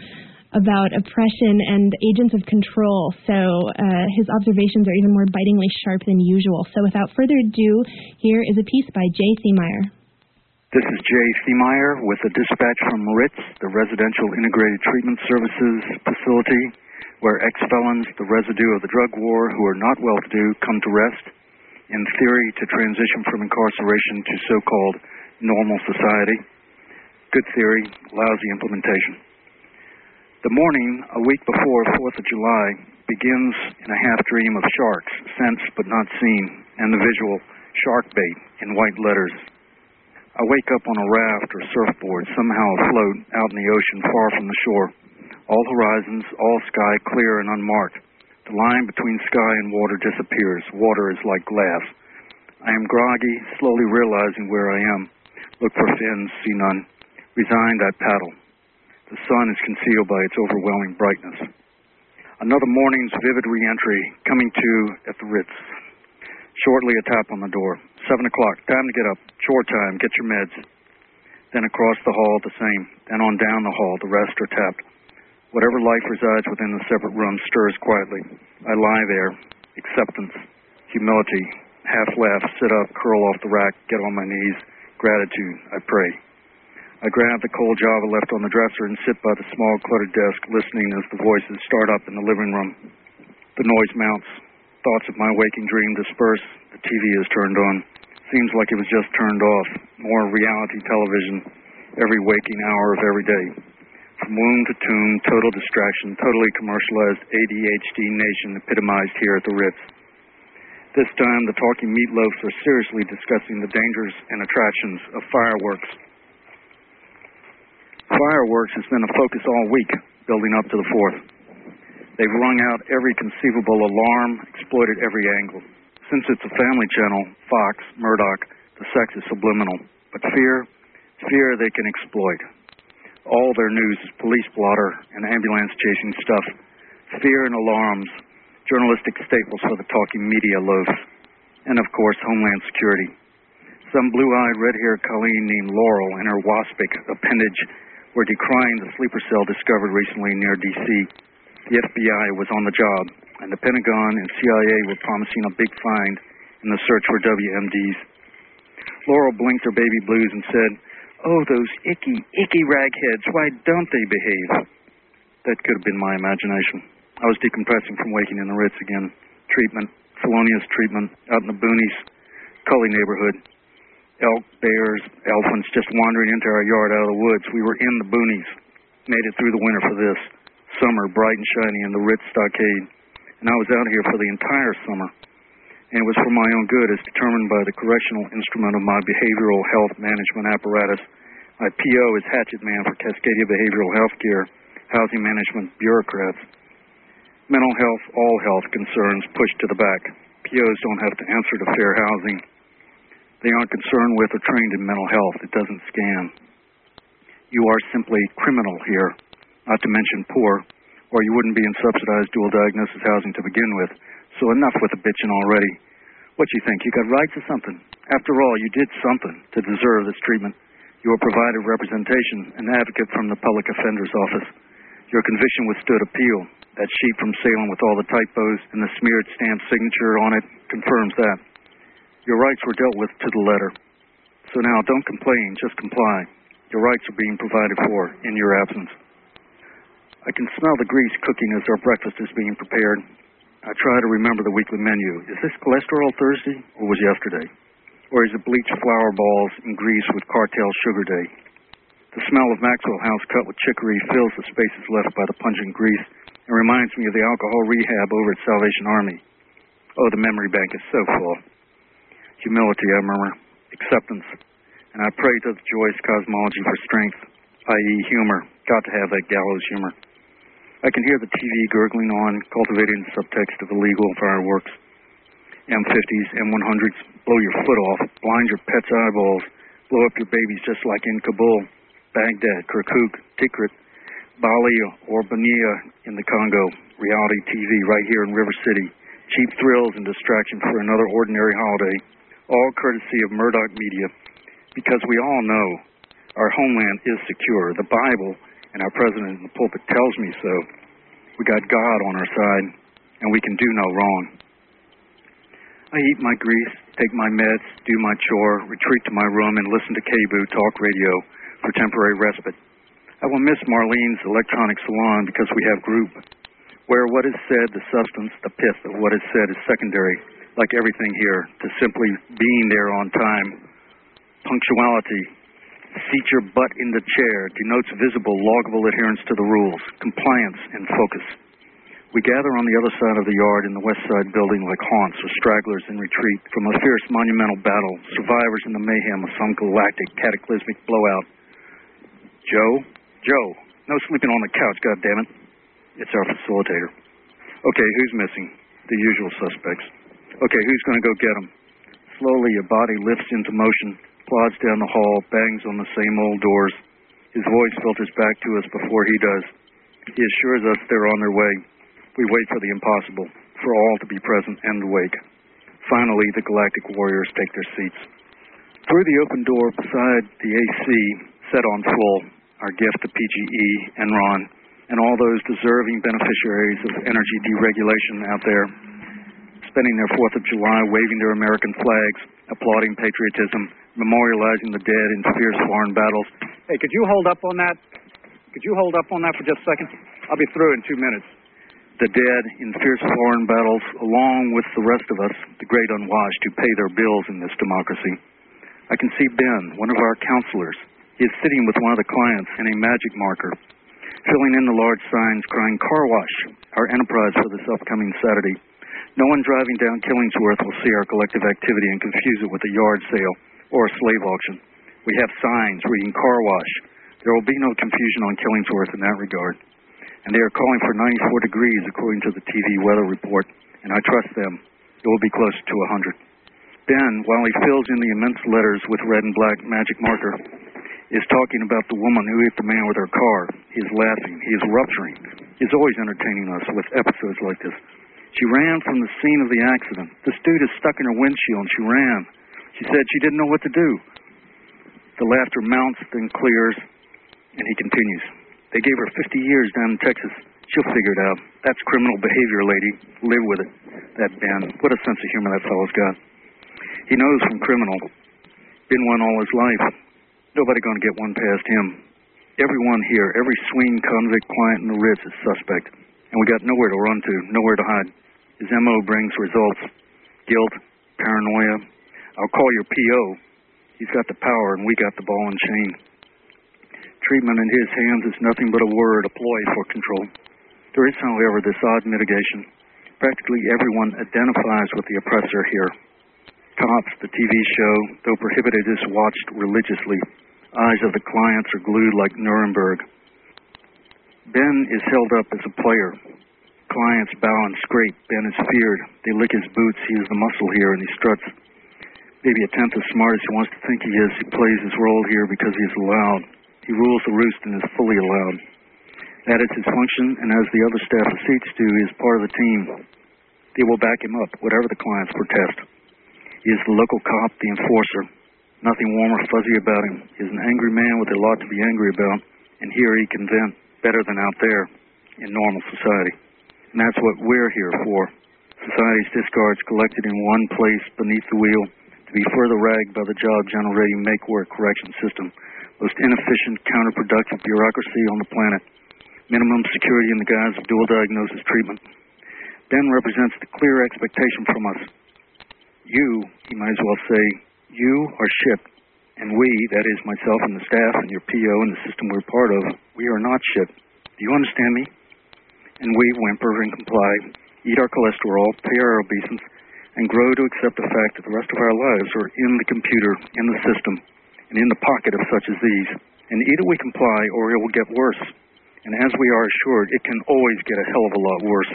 about oppression and agents of control. So uh, his observations are even more bitingly sharp than usual. So without further ado, here is a piece by Jay Thiemeyer. This is Jay Thiemeyer with a dispatch from RITS, the Residential Integrated Treatment Services Facility, where ex-felons, the residue of the drug war, who are not well-to-do, come to rest, in theory to transition from incarceration to so-called normal society. Good theory, lousy implementation. The morning, a week before fourth of July, begins in a half-dream of sharks, sensed but not seen, and the visual shark bait in white letters. I wake up on a raft or surfboard, somehow afloat out in the ocean far from the shore. All horizons, all sky clear and unmarked. The line between sky and water disappears. Water is like glass. I am groggy, slowly realizing where I am. Look for fins, see none. Resigned, I paddle. The sun is concealed by its overwhelming brightness. Another morning's vivid re-entry, coming to at the Ritz. Shortly a tap on the door. Seven o'clock, time to get up. Chore time, get your meds. Then across the hall, the same. Then on down the hall, the rest are tapped. Whatever life resides within the separate rooms stirs quietly. I lie there. Acceptance. Humility. Half laugh, sit up, curl off the rack, get on my knees. Gratitude. I pray. I grab the cold Java left on the dresser and sit by the small cluttered desk, listening as the voices start up in the living room. The noise mounts. Thoughts of my waking dream disperse. The T V is turned on. Seems like it was just turned off. More reality television every waking hour of every day. From womb to tomb, total distraction, totally commercialized A D H D nation epitomized here at the Ritz. This time, the talking meatloafs are seriously discussing the dangers and attractions of fireworks. Fireworks has been a focus all week, building up to the fourth. They've rung out every conceivable alarm, exploited every angle. Since it's a family channel, Fox, Murdoch, the sex is subliminal. But fear, fear they can exploit. All their news is police blotter and ambulance-chasing stuff. Fear and alarms, journalistic staples for the talking media loaf. And, of course, Homeland Security. Some blue-eyed, red-haired Colleen named Laurel and her waspic appendage were decrying the sleeper cell discovered recently near D C The F B I was on the job, and the Pentagon and C I A were promising a big find in the search for W M Ds. Laurel blinked her baby blues and said, "Oh, those icky, icky ragheads, why don't they behave?" That could have been my imagination. I was decompressing from waking in the Ritz again. Treatment, felonious treatment, out in the boonies, Cully neighborhood. Elk, bears, elephants just wandering into our yard out of the woods. We were in the boonies. Made it through the winter for this. Summer, bright and shiny in the Ritz stockade. And I was out here for the entire summer. And it was for my own good as determined by the correctional instrument of my behavioral health management apparatus. My P O is hatchet man for Cascadia Behavioral Health Care, housing management bureaucrats. Mental health, all health concerns pushed to the back. P Os don't have to answer to fair housing. They aren't concerned with or trained in mental health. It doesn't scan. You are simply criminal here, not to mention poor, or you wouldn't be in subsidized dual diagnosis housing to begin with. So enough with the bitching already. What you think? You got rights or something? After all, you did something to deserve this treatment. You were provided representation, an advocate from the public offender's office. Your conviction withstood appeal. That sheet from Salem with all the typos and the smeared stamped signature on it confirms that. Your rights were dealt with to the letter. So now, don't complain, just comply. Your rights are being provided for in your absence. I can smell the grease cooking as our breakfast is being prepared. I try to remember the weekly menu. Is this cholesterol Thursday, or was yesterday? Or is it bleached flour balls and grease with cartel sugar day? The smell of Maxwell House cut with chicory fills the spaces left by the pungent grease and reminds me of the alcohol rehab over at Salvation Army. Oh, the memory bank is so full. Humility, I murmur. Acceptance. And I pray to the joyous cosmology for strength, that is humor. Got to have that gallows humor. I can hear the T V gurgling on, cultivating the subtext of illegal fireworks. M fifties, M one hundreds, blow your foot off, blind your pet's eyeballs, blow up your babies just like in Kabul, Baghdad, Kirkuk, Tikrit, Bali, or Bania in the Congo. Reality T V right here in River City. Cheap thrills and distraction for another ordinary holiday. All courtesy of Murdoch Media, because we all know our homeland is secure. The Bible and our president in the pulpit tells me so, we got God on our side, and we can do no wrong. I eat my grease, take my meds, do my chore, retreat to my room, and listen to K B O O talk radio for temporary respite. I will miss Marlene's electronic salon because we have group, where what is said, the substance, the pith of what is said is secondary, like everything here, to simply being there on time. Punctuality, seat your butt in the chair, denotes visible, loggable adherence to the rules, compliance, and focus. We gather on the other side of the yard in the west side building like haunts or stragglers in retreat from a fierce monumental battle, survivors in the mayhem of some galactic cataclysmic blowout. Joe? Joe, no sleeping on the couch, goddammit. It's our facilitator. Okay, who's missing? The usual suspects. Okay, who's going to go get him? Slowly, a body lifts into motion, plods down the hall, bangs on the same old doors. His voice filters back to us before he does. He assures us they're on their way. We wait for the impossible, for all to be present and awake. Finally, the galactic warriors take their seats. Through the open door beside the A C, set on full, our gift to P G E, Enron, and all those deserving beneficiaries of energy deregulation out there, spending their fourth of July waving their American flags, applauding patriotism, memorializing the dead in fierce foreign battles. Hey, could you hold up on that? Could you hold up on that for just a second? I'll be through in two minutes. The dead in fierce foreign battles, along with the rest of us, the great unwashed, who pay their bills in this democracy. I can see Ben, one of our counselors. He is sitting with one of the clients and a magic marker, filling in the large signs crying, "Car Wash, our enterprise for this upcoming Saturday." No one driving down Killingsworth will see our collective activity and confuse it with a yard sale or a slave auction. We have signs reading "Car Wash." There will be no confusion on Killingsworth in that regard. And they are calling for ninety-four degrees according to the T V weather report, and I trust them. It will be close to one hundred. Ben, while he fills in the immense letters with red and black magic marker, is talking about the woman who hit the man with her car. He is laughing. He is rupturing. He is always entertaining us with episodes like this. She ran from the scene of the accident. This dude is stuck in her windshield, and she ran. She said she didn't know what to do. The laughter mounts, then clears, and he continues. They gave her fifty years down in Texas. She'll figure it out. That's criminal behavior, lady. Live with it. That Ben. What a sense of humor that fellow's got. He knows from criminal. Been one all his life. Nobody going to get one past him. Everyone here, every swing convict client in the Ritz is suspect. And we got nowhere to run to, nowhere to hide. His M O brings results. Guilt, paranoia. I'll call your P O. He's got the power, and we got the ball and chain. Treatment in his hands is nothing but a word, a ploy for control. There is, however, this odd mitigation. Practically everyone identifies with the oppressor here. Cops, the T V show, though prohibited, is watched religiously. Eyes of the clients are glued like Nuremberg. Ben is held up as a player. Clients bow and scrape. Ben is feared. They lick his boots. He is the muscle here, and he struts. Maybe a tenth as smart as he wants to think he is. He plays his role here because he is allowed. He rules the roost and is fully allowed. That is his function, and as the other staff of seats do, he is part of the team. They will back him up, whatever the clients protest. He is the local cop, the enforcer. Nothing warm or fuzzy about him. He is an angry man with a lot to be angry about, and here he can vent better than out there in normal society. And that's what we're here for. Society's discards collected in one place beneath the wheel to be further ragged by the job-generating make-work correction system. Most inefficient, counterproductive bureaucracy on the planet. Minimum security in the guise of dual diagnosis treatment. Ben represents the clear expectation from us. You, he might as well say, you are shit, and we, that is myself and the staff and your P O and the system we're part of, we are not shit. Do you understand me? And we whimper and comply, eat our cholesterol, pay our obeisance, and grow to accept the fact that the rest of our lives are in the computer, in the system, and in the pocket of such as these. And either we comply or it will get worse. And as we are assured, it can always get a hell of a lot worse.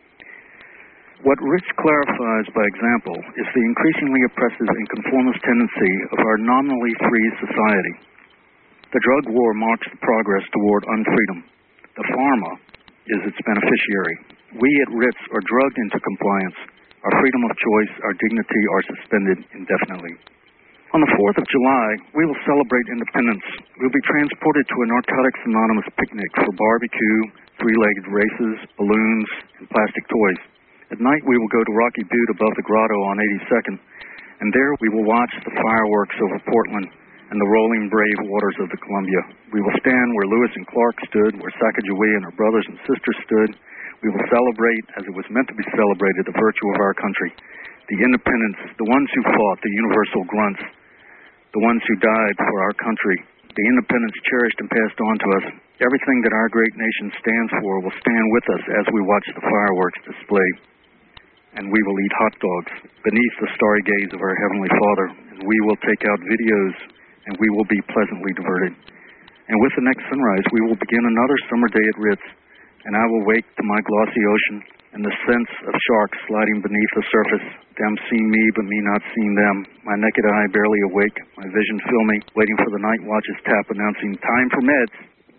What Ritz clarifies by example is the increasingly oppressive and conformist tendency of our nominally free society. The drug war marks the progress toward unfreedom. The pharma is its beneficiary. We at Ritz are drugged into compliance. Our freedom of choice, our dignity are suspended indefinitely. On the fourth of July, we will celebrate independence. We'll be transported to a Narcotics Anonymous picnic for barbecue, three-legged races, balloons, and plastic toys. At night, we will go to Rocky Butte above the grotto on eighty-second, and there we will watch the fireworks over Portland and the rolling brave waters of the Columbia. We will stand where Lewis and Clark stood, where Sacagawea and her brothers and sisters stood. We will celebrate, as it was meant to be celebrated, the virtue of our country, the independence, the ones who fought, the universal grunts, the ones who died for our country, the independence cherished and passed on to us. Everything that our great nation stands for will stand with us as we watch the fireworks display. And we will eat hot dogs beneath the starry gaze of our Heavenly Father. And we will take out videos, and we will be pleasantly diverted. And with the next sunrise, we will begin another summer day at Ritz, and I will wake to my glossy ocean and the sense of sharks sliding beneath the surface, them seeing me but me not seeing them, my naked eye barely awake, my vision filming, waiting for the night watch's tap announcing time for meds.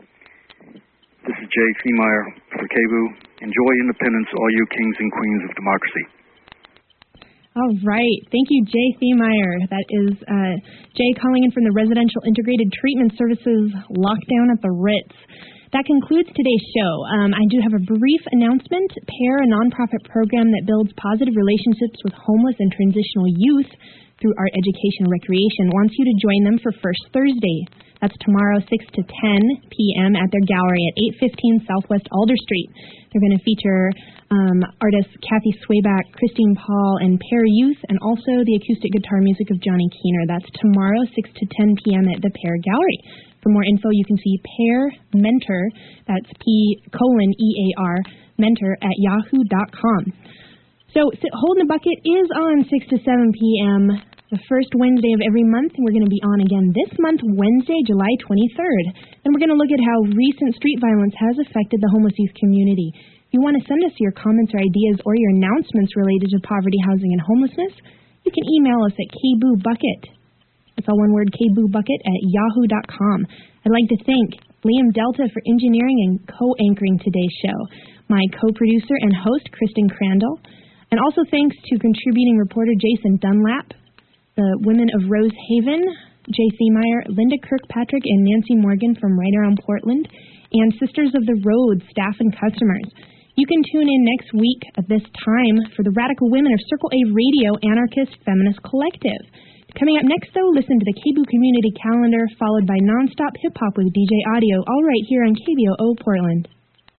This is Jay Thiemeyer for K B U. Enjoy independence, all you kings and queens of democracy. All right. Thank you, Jay Thiemeyer. That is uh, Jay calling in from the Residential Integrated Treatment Services lockdown at the Ritz. That concludes today's show. Um, I do have a brief announcement. PAIR, a nonprofit program that builds positive relationships with homeless and transitional youth through art education and recreation, wants you to join them for First Thursday. That's tomorrow, six to ten p.m. at their gallery at eight fifteen Southwest Alder Street. They're going to feature um, artists Kathy Swayback, Christine Paul, and PAIR Youth, and also the acoustic guitar music of Johnny Keener. That's tomorrow, six to ten p.m. at the PAIR Gallery. For more info, you can see PAIR Mentor, that's P colon E A R, Mentor, at yahoo dot com. So, Hole in the Bucket is on six to seven p.m. the first Wednesday of every month, and we're going to be on again this month, Wednesday, July twenty-third. And we're going to look at how recent street violence has affected the homeless youth community. If you want to send us your comments or ideas or your announcements related to poverty, housing, and homelessness, you can email us at kboobucket. That's all one word, kboobucket at yahoo dot com. I'd like to thank Liam Delta for engineering and co-anchoring today's show, my co-producer and host, Kristen Crandall, and also thanks to contributing reporter Jason Dunlap, the women of Rose Haven, Jay Thiemeyer, Linda Kirkpatrick, and Nancy Morgan from Right Around Portland, and Sisters of the Road staff and customers. You can tune in next week at this time for the Radical Women of Circle A Radio Anarchist Feminist Collective. Coming up next, though, listen to the K B U Community Calendar, followed by nonstop hip-hop with D J Audio, all right here on K B O O Portland.